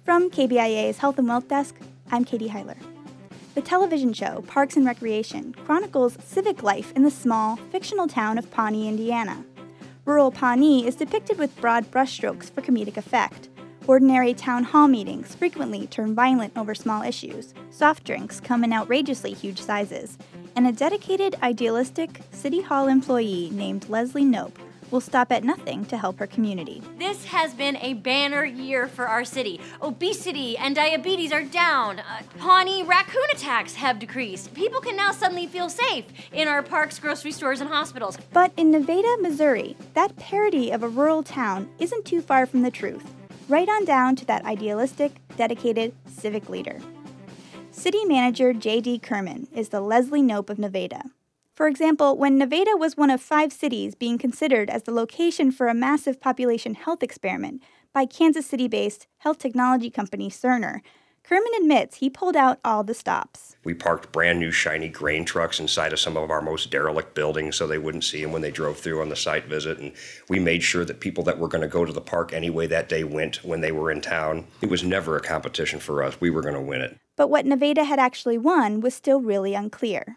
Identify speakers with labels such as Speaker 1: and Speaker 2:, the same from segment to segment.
Speaker 1: From KBIA's Health and Wealth Desk, I'm Katie Heiler. The television show Parks and Recreation chronicles civic life in the small, fictional town of Pawnee, Indiana. Rural Pawnee is depicted with broad brushstrokes for comedic effect. Ordinary town hall meetings frequently turn violent over small issues. Soft drinks come in outrageously huge sizes. And a dedicated, idealistic City Hall employee named Leslie Knope will stop at nothing to help her community.
Speaker 2: This has been a banner year for our city. Obesity and diabetes are down. Pawnee raccoon attacks have decreased. People can now suddenly feel safe in our parks, grocery stores, and hospitals.
Speaker 1: But in Nevada, Missouri, that parody of a rural town isn't too far from the truth. Right on down to that idealistic, dedicated civic leader. City Manager J.D. Kerman is the Leslie Knope of Nevada. For example, when Nevada was one of 5 cities being considered as the location for a massive population health experiment by Kansas City-based health technology company Cerner, Kerman admits he pulled out all the stops.
Speaker 3: We parked brand new shiny grain trucks inside of some of our most derelict buildings so they wouldn't see them when they drove through on the site visit. And we made sure that people that were going to go to the park anyway that day went when they were in town. It was never a competition for us. We were going to win it.
Speaker 1: But what Nevada had actually won was still really unclear.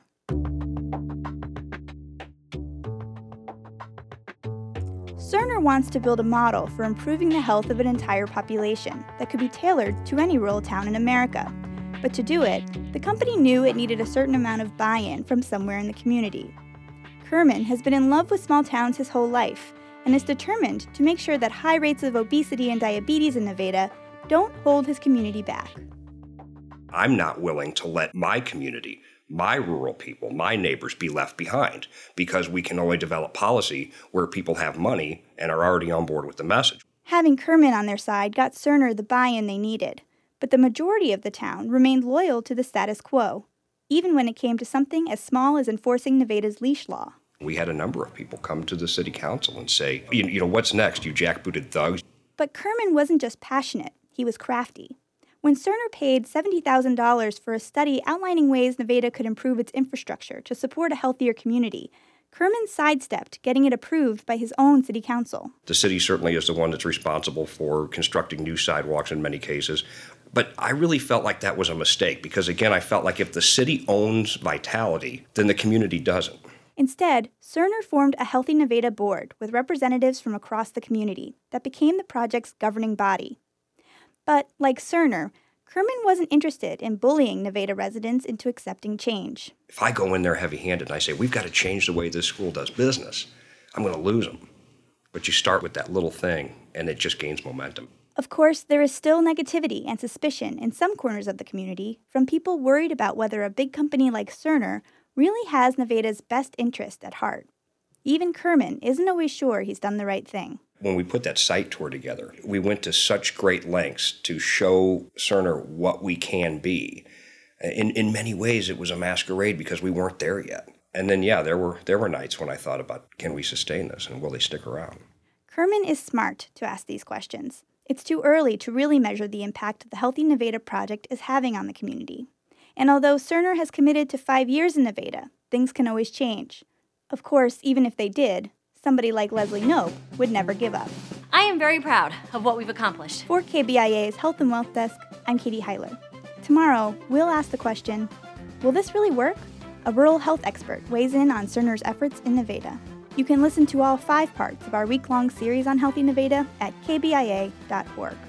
Speaker 1: Cerner wants to build a model for improving the health of an entire population that could be tailored to any rural town in America. But to do it, the company knew it needed a certain amount of buy-in from somewhere in the community. Kerman has been in love with small towns his whole life and is determined to make sure that high rates of obesity and diabetes in Nevada don't hold his community back.
Speaker 3: I'm not willing to let my community, my rural people, my neighbors be left behind because we can only develop policy where people have money and are already on board with the message.
Speaker 1: Having Kerman on their side got Cerner the buy-in they needed, but the majority of the town remained loyal to the status quo, even when it came to something as small as enforcing Nevada's leash law.
Speaker 3: We had a number of people come to the city council and say, you know, what's next, you jackbooted thugs?
Speaker 1: But Kerman wasn't just passionate, he was crafty. When Cerner paid $70,000 for a study outlining ways Nevada could improve its infrastructure to support a healthier community, Kerman sidestepped getting it approved by his own city council.
Speaker 3: The city certainly is the one that's responsible for constructing new sidewalks in many cases. But I really felt like that was a mistake because, again, I felt like if the city owns vitality, then the community doesn't.
Speaker 1: Instead, Cerner formed a Healthy Nevada board with representatives from across the community that became the project's governing body. But, like Cerner, Kerman wasn't interested in bullying Nevada residents into accepting change.
Speaker 3: If I go in there heavy-handed and I say, we've got to change the way this school does business, I'm going to lose them. But you start with that little thing, and it just gains momentum.
Speaker 1: Of course, there is still negativity and suspicion in some corners of the community from people worried about whether a big company like Cerner really has Nevada's best interest at heart. Even Kerman isn't always sure he's done the right thing.
Speaker 3: When we put that site tour together, we went to such great lengths to show Cerner what we can be. In many ways, it was a masquerade because we weren't there yet. And then, yeah, there were nights when I thought about, can we sustain this and will they stick around?
Speaker 1: Kerman is smart to ask these questions. It's too early to really measure the impact the Healthy Nevada project is having on the community. And although Cerner has committed to 5 years in Nevada, things can always change. Of course, even if they did, somebody like Leslie Knope would never give up.
Speaker 2: I am very proud of what we've accomplished.
Speaker 1: For KBIA's Health and Wealth Desk, I'm Katie Heiler. Tomorrow, we'll ask the question, will this really work? A rural health expert weighs in on Cerner's efforts in Nevada. You can listen to all 5 parts of our week-long series on Healthy Nevada at kbia.org.